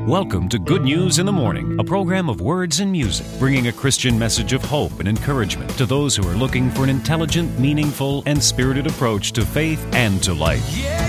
Welcome to Good News in the Morning, a program of words and music, bringing a Christian message of hope and encouragement to those who are looking for an intelligent, meaningful, and spirited approach to faith and to life.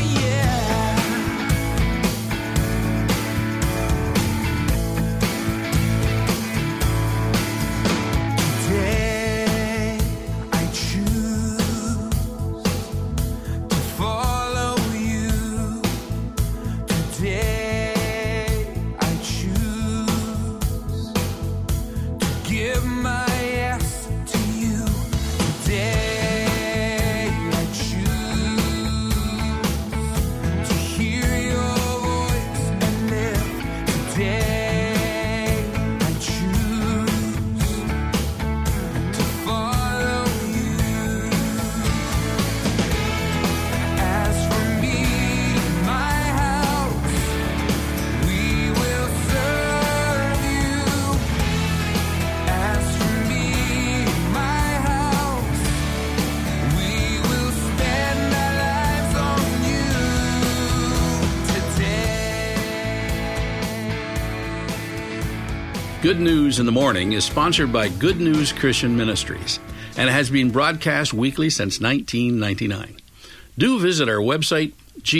Good News in the Morning is sponsored by Good News Christian Ministries and has been broadcast weekly since 1999. Do visit our website,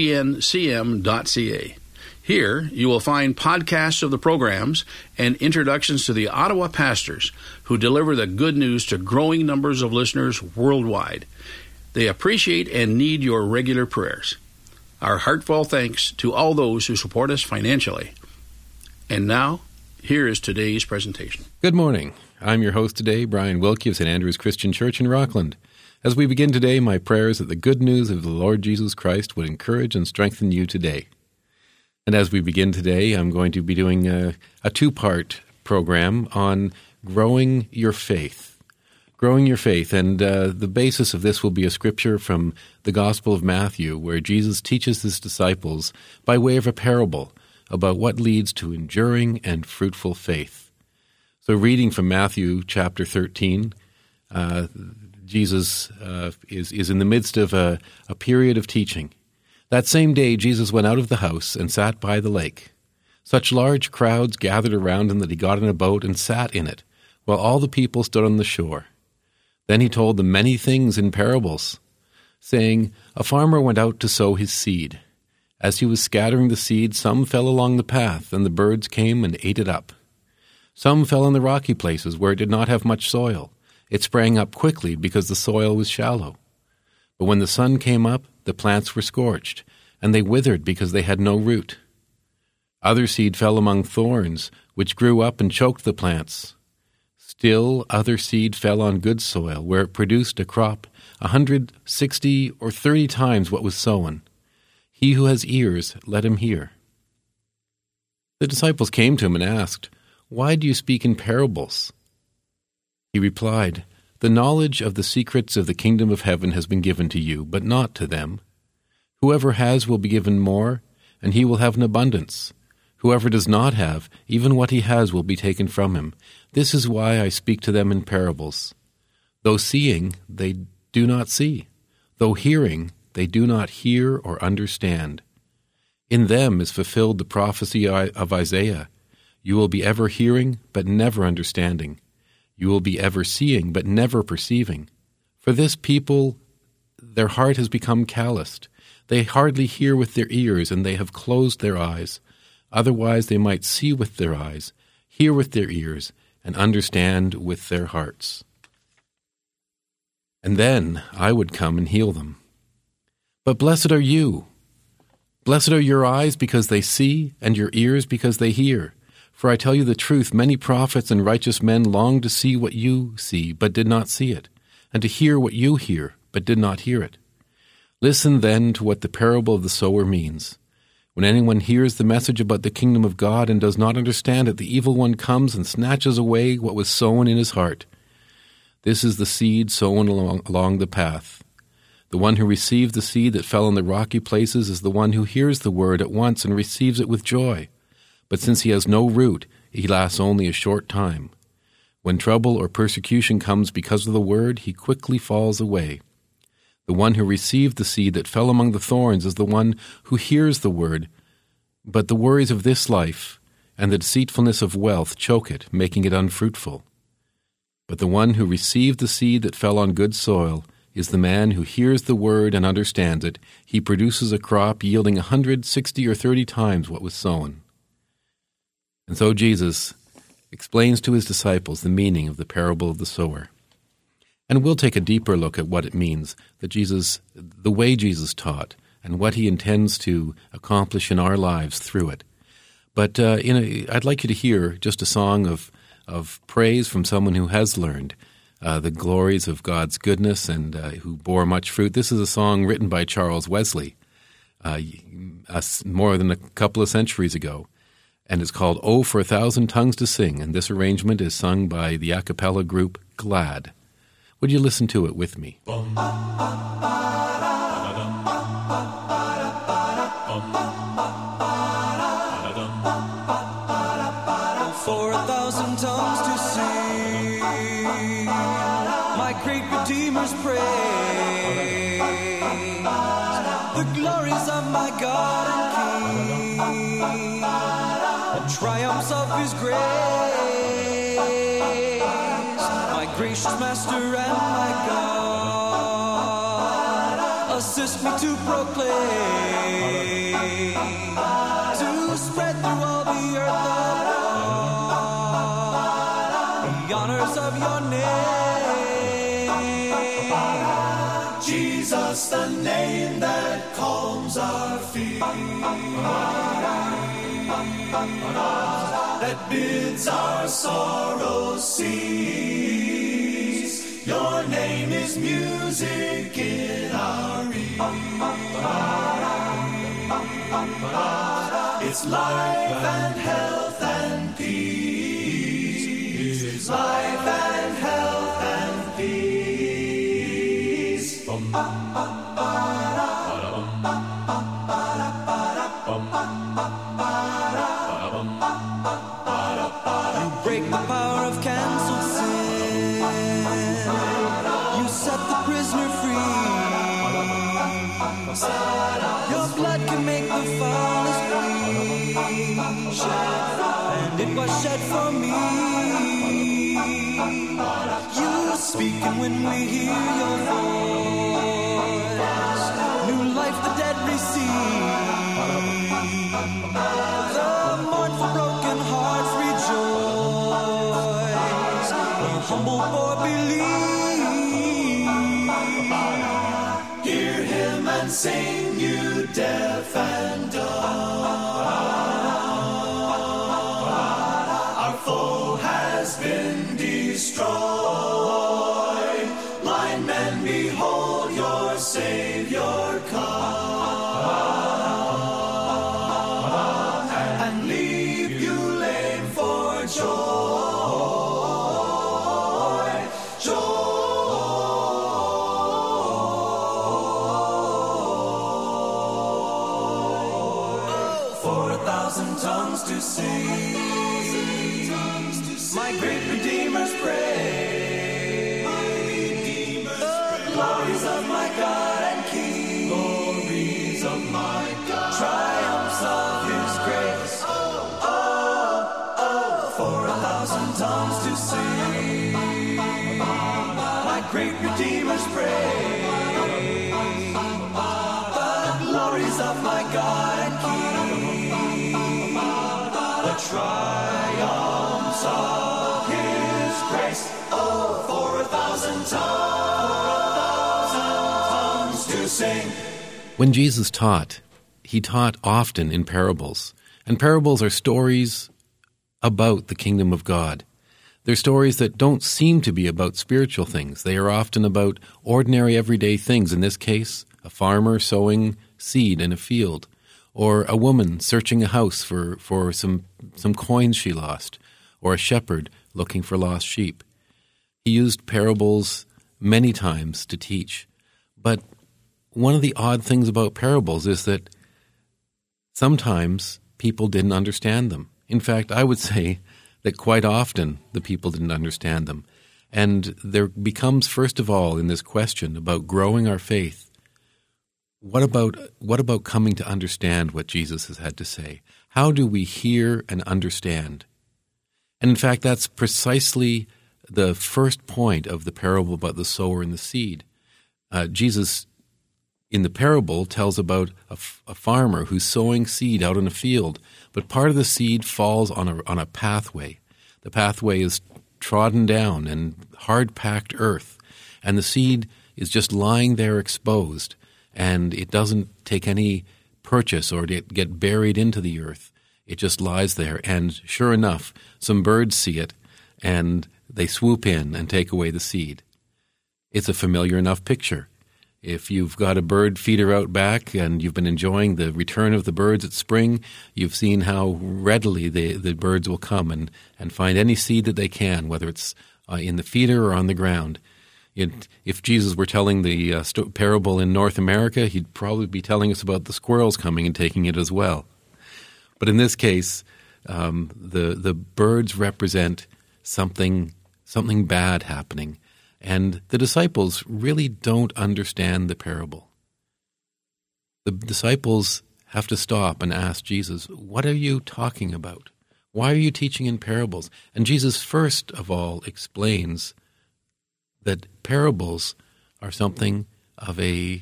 gncm.ca. Here, you will find podcasts of the programs and introductions to the Ottawa pastors who deliver the good news to growing numbers of listeners worldwide. They appreciate and need your regular prayers. Our heartfelt thanks to all those who support us financially. And now, here is today's presentation. Good morning. I'm your host today, Brian Wilkie of St. Andrew's Christian Church in Rockland. As we begin today, my prayer is that the good news of the Lord Jesus Christ would encourage and strengthen you today. And as we begin today, I'm going to be doing a two-part program on growing your faith. Growing your faith, and the basis of this will be a scripture from the Gospel of Matthew, where Jesus teaches his disciples by way of a parable about what leads to enduring and fruitful faith. So reading from Matthew chapter 13, Jesus is in the midst of a period of teaching. That same day Jesus went out of the house and sat by the lake. Such large crowds gathered around him that he got in a boat and sat in it, while all the people stood on the shore. Then he told them many things in parables, saying, "A farmer went out to sow his seed. As he was scattering the seed, some fell along the path, and the birds came and ate it up. Some fell in the rocky places where it did not have much soil. It sprang up quickly because the soil was shallow. But when the sun came up, the plants were scorched, and they withered because they had no root. Other seed fell among thorns, which grew up and choked the plants. Still other seed fell on good soil, where it produced a crop 160 or 30 times what was sown. He who has ears, let him hear." The disciples came to him and asked, "Why do you speak in parables?" He replied, "The knowledge of the secrets of the kingdom of heaven has been given to you, but not to them. Whoever has will be given more, and he will have an abundance. Whoever does not have, even what he has will be taken from him. This is why I speak to them in parables. Though seeing, they do not see. Though hearing, they do not hear or understand. In them is fulfilled the prophecy of Isaiah. You will be ever hearing, but never understanding. You will be ever seeing, but never perceiving. For this people, their heart has become calloused. They hardly hear with their ears, and they have closed their eyes. Otherwise they might see with their eyes, hear with their ears, and understand with their hearts. And then I would come and heal them. But blessed are you. Blessed are your eyes because they see, and your ears because they hear. For I tell you the truth, many prophets and righteous men longed to see what you see, but did not see it, and to hear what you hear, but did not hear it. Listen then to what the parable of the sower means. When anyone hears the message about the kingdom of God and does not understand it, the evil one comes and snatches away what was sown in his heart. This is the seed sown along the path. The one who received the seed that fell on the rocky places is the one who hears the word at once and receives it with joy. But since he has no root, he lasts only a short time. When trouble or persecution comes because of the word, he quickly falls away. The one who received the seed that fell among the thorns is the one who hears the word, but the worries of this life and the deceitfulness of wealth choke it, making it unfruitful. But the one who received the seed that fell on good soil is the man who hears the word and understands it. He produces a crop yielding 100, 60, or 30 times what was sown. And so Jesus explains to his disciples the meaning of the parable of the sower. And we'll take a deeper look at what it means, the way Jesus taught, and what he intends to accomplish in our lives through it. But I'd like you to hear just a song of praise from someone who has learned the glories of God's goodness and who bore much fruit. This is a song written by Charles Wesley more than a couple of centuries ago, and it's called "Oh, for a Thousand Tongues to Sing," and this arrangement is sung by the a cappella group Glad. Would you listen to it with me? For 1,000 tongues to sing my great Redeemer's praise, the glories of my God and King, the triumphs of his grace, my gracious Master and my God, assist me to proclaim, to spread through all the earth the honors of your name. Jesus, the name that calms our fears, that bids our sorrows cease. Your name is music in our ears. It's life and health and peace. It's life and health and peace. You break the power of canceled sin. You set the prisoner free. Your blood can make the foulest bleed, and it was shed for me. You speak, and when we hear your voice, new life the dead receive. The mournful broken hearts rejoice, the humble poor believe. Hear him and sing, you deaf and dumb. Our foe has been destroyed. Blind men, behold your Savior come, and leave you lame for joy, For 1,000 tongues to sing my great Redeemer's praise, the glories of my God and King, glories of my God, triumphs of his grace. For 1,000 tongues to sing my great Redeemer's praise, the glories of my God and King, the triumphs of his grace. For 1,000 tongues to sing. When Jesus taught, he taught often in parables. And parables are stories about the kingdom of God. They're stories that don't seem to be about spiritual things. They are often about ordinary everyday things. In this case, a farmer sowing seed in a field, or a woman searching a house for some coins she lost, or a shepherd looking for lost sheep. He used parables many times to teach. But one of the odd things about parables is that sometimes people didn't understand them. In fact, I would say that quite often the people didn't understand them. And there becomes, first of all, in this question about growing our faith, what about coming to understand what Jesus has had to say? How do we hear and understand? And in fact, that's precisely the first point of the parable about the sower and the seed. Jesus, in the parable, tells about a farmer who's sowing seed out in a field, but part of the seed falls on a pathway. The pathway is trodden down and hard-packed earth, and the seed is just lying there exposed, and it doesn't take any purchase or get buried into the earth. It just lies there, and sure enough, some birds see it, and they swoop in and take away the seed. It's a familiar enough picture. If you've got a bird feeder out back and you've been enjoying the return of the birds at spring, you've seen how readily the birds will come and find any seed that they can, whether it's in the feeder or on the ground. If Jesus were telling the parable in North America, he'd probably be telling us about the squirrels coming and taking it as well. But in this case, the birds represent something bad happening, and the disciples really don't understand the parable. The disciples have to stop and ask Jesus, "What are you talking about? Why are you teaching in parables?" And Jesus first of all explains that parables are something of a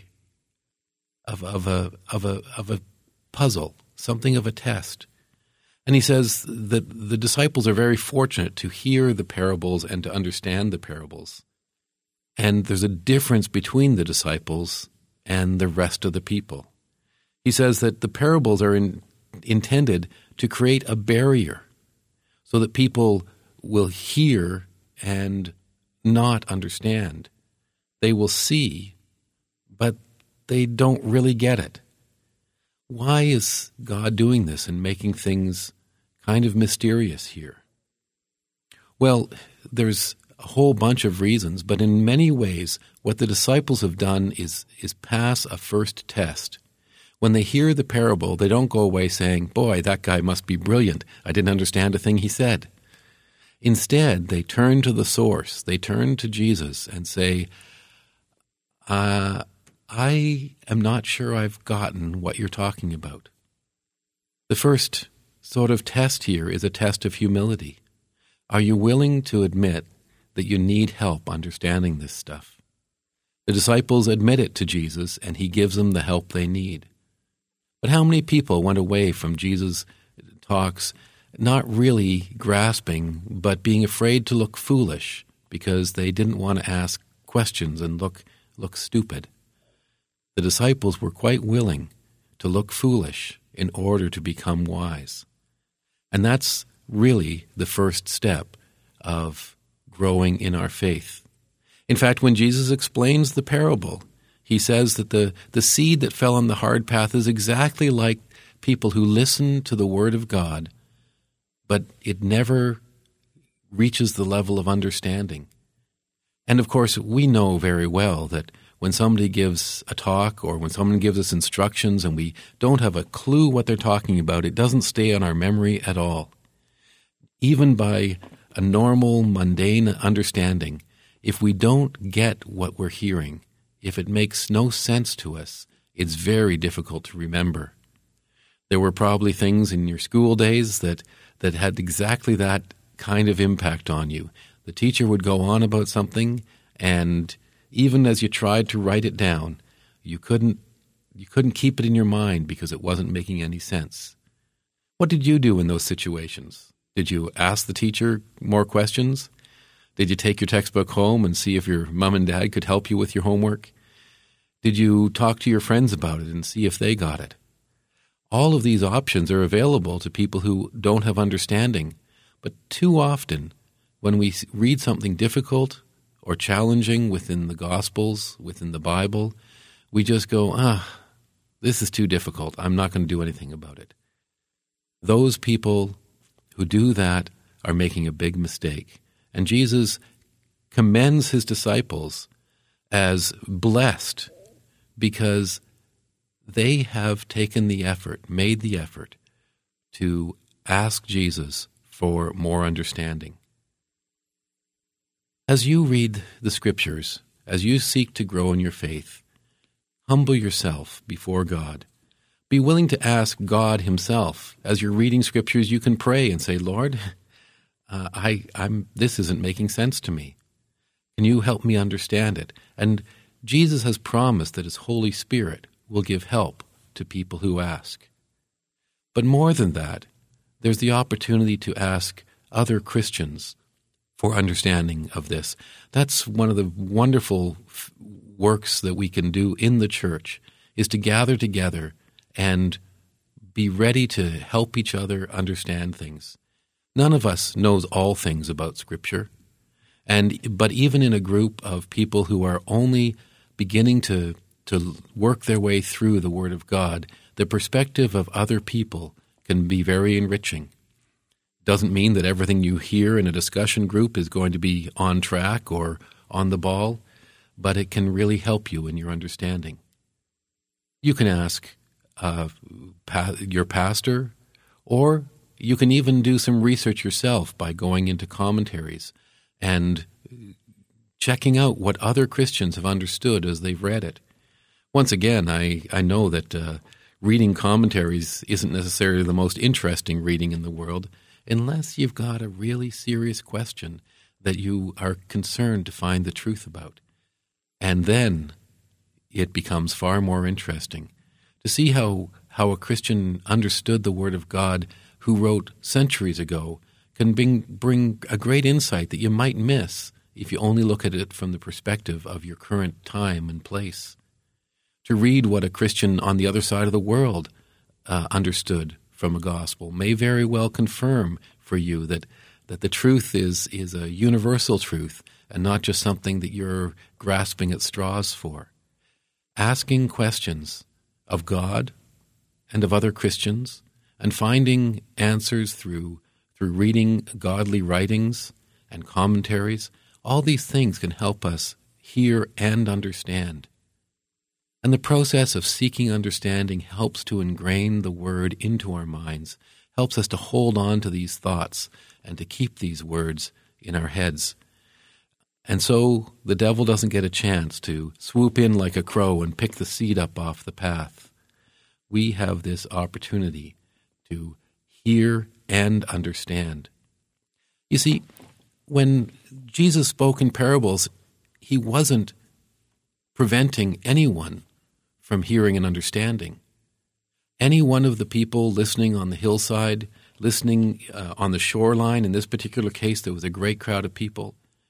puzzle, something of a test. And he says that the disciples are very fortunate to hear the parables and to understand the parables. And there's a difference between the disciples and the rest of the people. He says that the parables are intended to create a barrier so that people will hear and not understand. They will see, but they don't really get it. Why is God doing this and making things kind of mysterious here? Well, there's a whole bunch of reasons, but in many ways, what the disciples have done is pass a first test. When they hear the parable, they don't go away saying, "Boy, that guy must be brilliant. I didn't understand a thing he said." Instead, they turn to the source. They turn to Jesus and say, I am not sure I've gotten what you're talking about. The first sort of test here is a test of humility. Are you willing to admit that you need help understanding this stuff? The disciples admit it to Jesus, and he gives them the help they need. But how many people went away from Jesus' talks not really grasping, but being afraid to look foolish because they didn't want to ask questions and look stupid? The disciples were quite willing to look foolish in order to become wise. And that's really the first step of growing in our faith. In fact, when Jesus explains the parable, he says that the seed that fell on the hard path is exactly like people who listen to the word of God, but it never reaches the level of understanding. And of course, we know very well that when somebody gives a talk or when someone gives us instructions and we don't have a clue what they're talking about, it doesn't stay on our memory at all. Even by a normal, mundane understanding, if we don't get what we're hearing, if it makes no sense to us, it's very difficult to remember. There were probably things in your school days that had exactly that kind of impact on you. The teacher would go on about something, and even as you tried to write it down, you couldn't keep it in your mind because it wasn't making any sense. What did you do in those situations? Did you ask the teacher more questions? Did you take your textbook home and see if your mom and dad could help you with your homework? Did you talk to your friends about it and see if they got it? All of these options are available to people who don't have understanding, but too often, when we read something difficult or challenging within the Gospels, within the Bible, we just go, this is too difficult. I'm not going to do anything about it. Those people who do that are making a big mistake. And Jesus commends his disciples as blessed because they have taken the effort, made the effort to ask Jesus for more understanding. As you read the Scriptures, as you seek to grow in your faith, humble yourself before God, Be willing to ask God himself. As you're reading scriptures, you can pray and say, Lord, this isn't making sense to me. Can you help me understand it? And Jesus has promised that his Holy Spirit will give help to people who ask. But more than that, there's the opportunity to ask other Christians for understanding of this. That's one of the wonderful works that we can do in the church, is to gather together and be ready to help each other understand things. None of us knows all things about Scripture, but even in a group of people who are only beginning to work their way through the Word of God, the perspective of other people can be very enriching. Doesn't mean that everything you hear in a discussion group is going to be on track or on the ball, but it can really help you in your understanding. You can ask your pastor, or you can even do some research yourself by going into commentaries and checking out what other Christians have understood as they've read it. Once again, I know that reading commentaries isn't necessarily the most interesting reading in the world unless you've got a really serious question that you are concerned to find the truth about. And then it becomes far more interesting to see how a Christian understood the Word of God who wrote centuries ago can bring a great insight that you might miss if you only look at it from the perspective of your current time and place. To read what a Christian on the other side of the world understood from a gospel may very well confirm for you that the truth is a universal truth and not just something that you're grasping at straws for. Asking questions of God and of other Christians and finding answers through reading godly writings and commentaries, all these things can help us hear and understand. And the process of seeking understanding helps to ingrain the Word into our minds, helps us to hold on to these thoughts and to keep these words in our heads. And so the devil doesn't get a chance to swoop in like a crow and pick the seed up off the path. We have this opportunity to hear and understand. You see, when Jesus spoke in parables, he wasn't preventing anyone from hearing and understanding. Any one of the people listening on the hillside, listening on the shoreline, in this particular case there was a great crowd of people,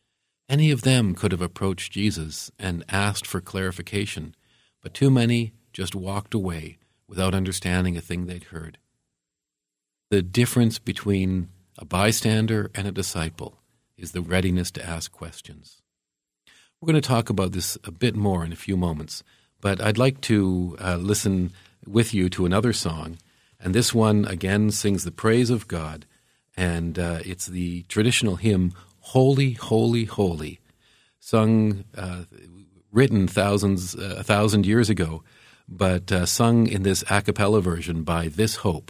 any of them could have approached Jesus and asked for clarification, but too many just walked away without understanding a thing they'd heard. The difference between a bystander and a disciple is the readiness to ask questions. We're going to talk about this a bit more in a few moments, but I'd like to listen with you to another song, and this one again sings the praise of God, and it's the traditional hymn, Holy, Holy, Holy, sung, written 1,000 years ago, but sung in this a cappella version by This Hope.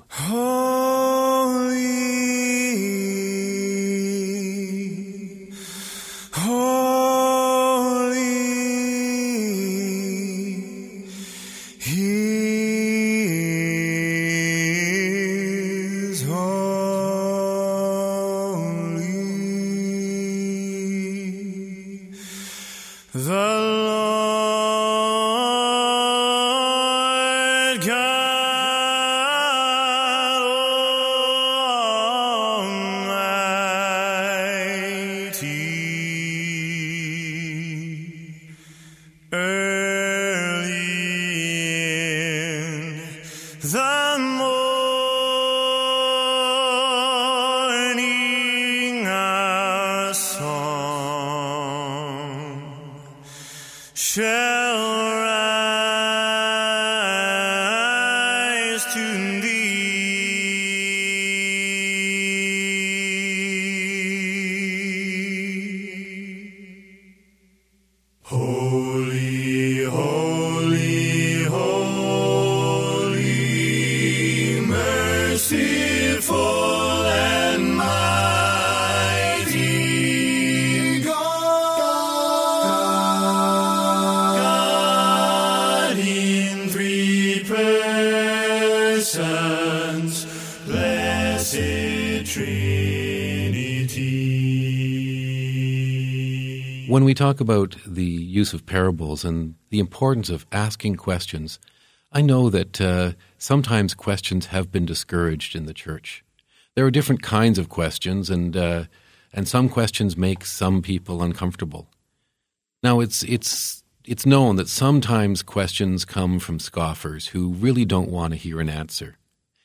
God. When we talk about the use of parables and the importance of asking questions, I know that sometimes questions have been discouraged in the church. There are different kinds of questions, and some questions make some people uncomfortable. Now, it's known that sometimes questions come from scoffers who really don't want to hear an answer.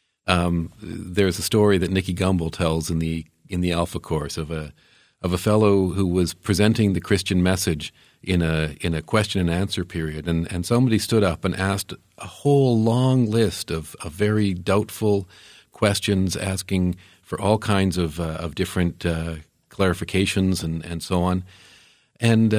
There's a story that Nicky Gumbel tells in the Alpha Course of a fellow who was presenting the Christian message in a question and answer period, and somebody stood up and asked a whole long list of very doubtful questions, asking for all kinds of different clarifications and so on. And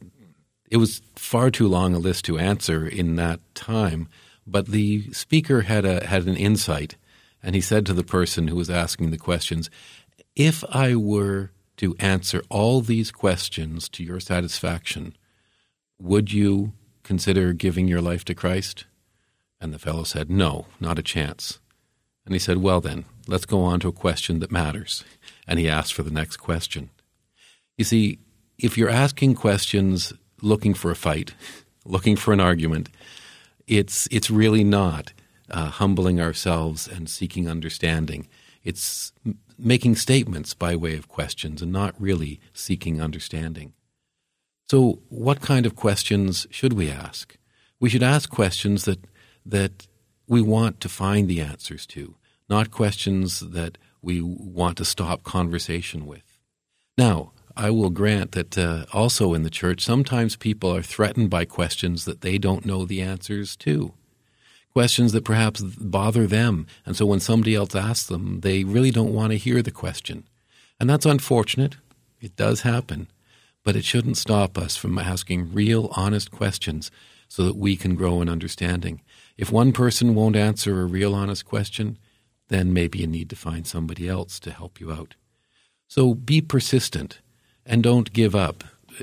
it was far too long a list to answer in that time, but the speaker had an insight, and he said to the person who was asking the questions, "If I were to answer all these questions to your satisfaction, would you consider giving your life to Christ?" And the fellow said, "No, not a chance." And he said, "Well then, let's go on to a question that matters." And he asked for the next question. You see, if you're asking questions looking for a fight, looking for an argument, it's really not humbling ourselves and seeking understanding. It's making statements by way of questions and not really seeking understanding. So what kind of questions should we ask? We should ask questions that we want to find the answers to, not questions that we want to stop conversation with. Now, I will grant that also in the church, sometimes people are threatened by questions that they don't know the answers to. Questions that perhaps bother them, and so when somebody else asks them, they really don't want to hear the question. And that's unfortunate. It does happen. But it shouldn't stop us from asking real, honest questions so that we can grow in understanding. If one person won't answer a real, honest question, then maybe you need to find somebody else to help you out. So be persistent and don't give up.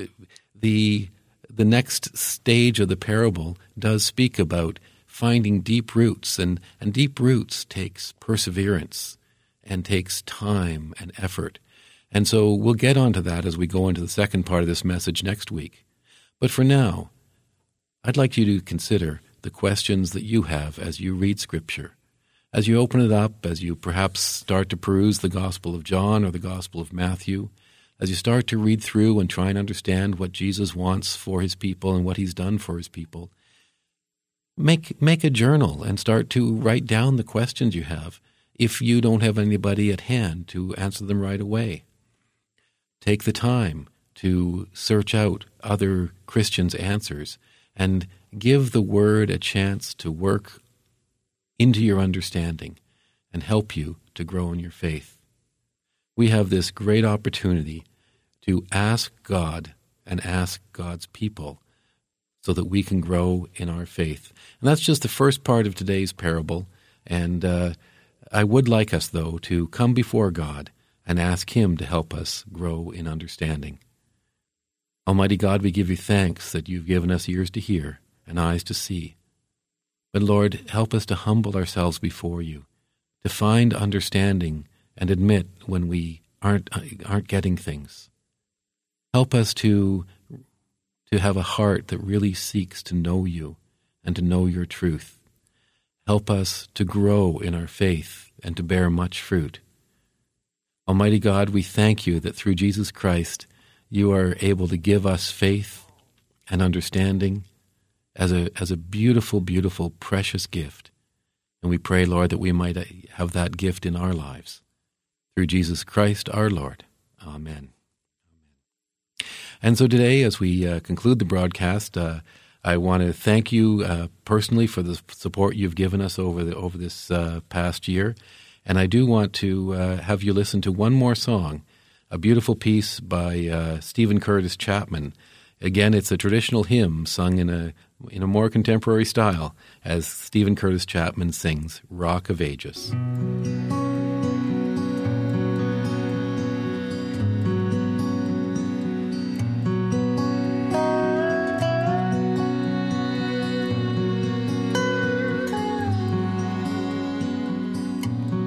The next stage of the parable does speak about finding deep roots, and deep roots takes perseverance and takes time and effort. And so we'll get onto that as we go into the second part of this message next week. But for now, I'd like you to consider the questions that you have as you read Scripture. As you open it up, as you perhaps start to peruse the Gospel of John or the Gospel of Matthew, as you start to read through and try and understand what Jesus wants for his people and what he's done for his people, make a journal and start to write down the questions you have if you don't have anybody at hand to answer them right away. Take the time to search out other Christians' answers and give the Word a chance to work into your understanding and help you to grow in your faith. We have this great opportunity to ask God and ask God's people so that we can grow in our faith. And that's just the first part of today's parable. And I would like us, though, to come before God and ask Him to help us grow in understanding. Almighty God, we give you thanks that you've given us ears to hear and eyes to see. But Lord, help us to humble ourselves before you, to find understanding and admit when we aren't getting things. Help us to have a heart that really seeks to know you and to know your truth. Help us to grow in our faith and to bear much fruit. Almighty God, we thank you that through Jesus Christ, you are able to give us faith and understanding as a beautiful, beautiful, precious gift. And we pray, Lord, that we might have that gift in our lives. Through Jesus Christ, our Lord. Amen. And so today, as we conclude the broadcast, I want to thank you personally for the support you've given us over this past year. And I do want to have you listen to one more song, a beautiful piece by Stephen Curtis Chapman. Again, it's a traditional hymn sung in a more contemporary style as Stephen Curtis Chapman sings Rock of Ages.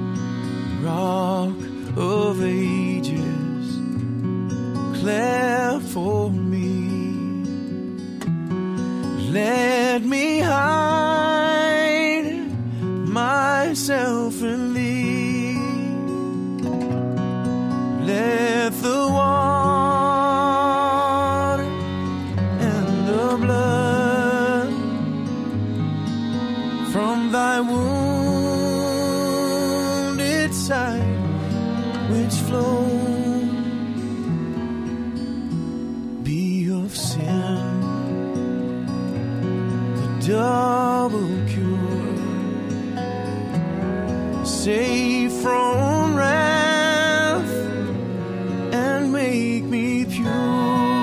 Rock of Ages, clear care for me. Let me hide myself in thee. Let the water and the blood from thy wounded side which flow be of sin, the double cure, save from wrath and make me pure.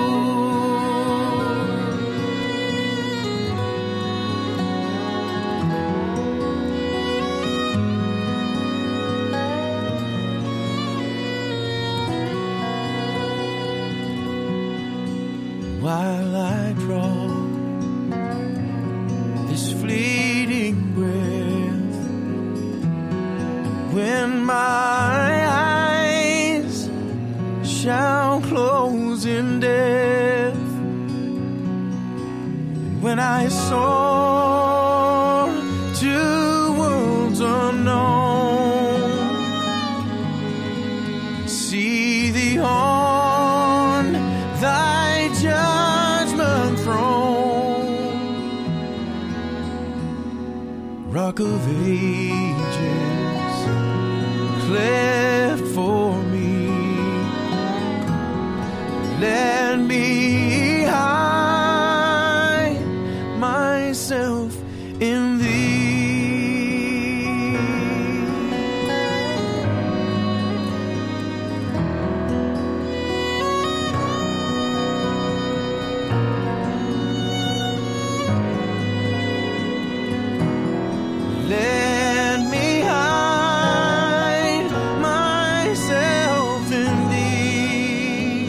While I draw this fleeting breath, when my eyes shall close in death, and when I soar to worlds unknown, see thee on thy judgment throne, Rock of Ages, cleft for me, let me hide myself in thee. Let me hide myself in thee,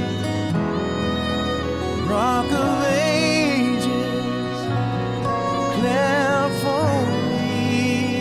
Rock of Ages, cleft for me.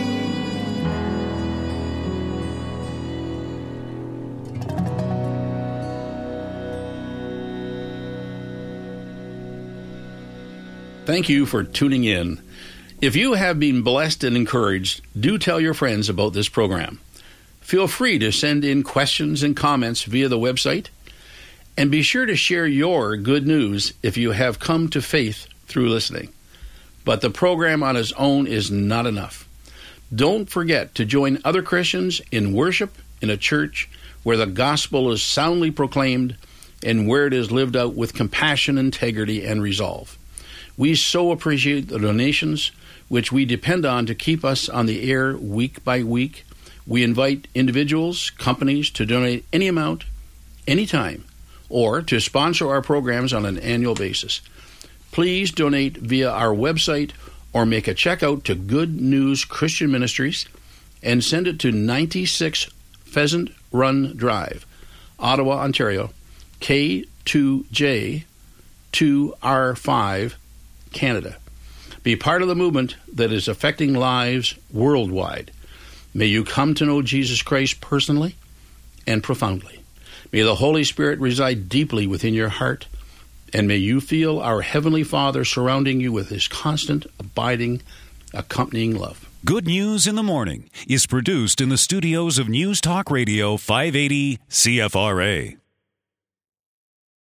Thank you for tuning in. If you have been blessed and encouraged, do tell your friends about this program. Feel free to send in questions and comments via the website, and be sure to share your good news if you have come to faith through listening. But the program on its own is not enough. Don't forget to join other Christians in worship in a church where the gospel is soundly proclaimed and where it is lived out with compassion, integrity, and resolve. We so appreciate the donations which we depend on to keep us on the air week by week. We invite individuals, companies to donate any amount, anytime, or to sponsor our programs on an annual basis. Please donate via our website or make a check out to Good News Christian Ministries and send it to 96 Pheasant Run Drive, Ottawa, Ontario, K2J 2R5, Canada. Be part of the movement that is affecting lives worldwide. May you come to know Jesus Christ personally and profoundly. May the Holy Spirit reside deeply within your heart, and may you feel our Heavenly Father surrounding you with His constant, abiding, accompanying love. Good News in the Morning is produced in the studios of News Talk Radio 580 CFRA.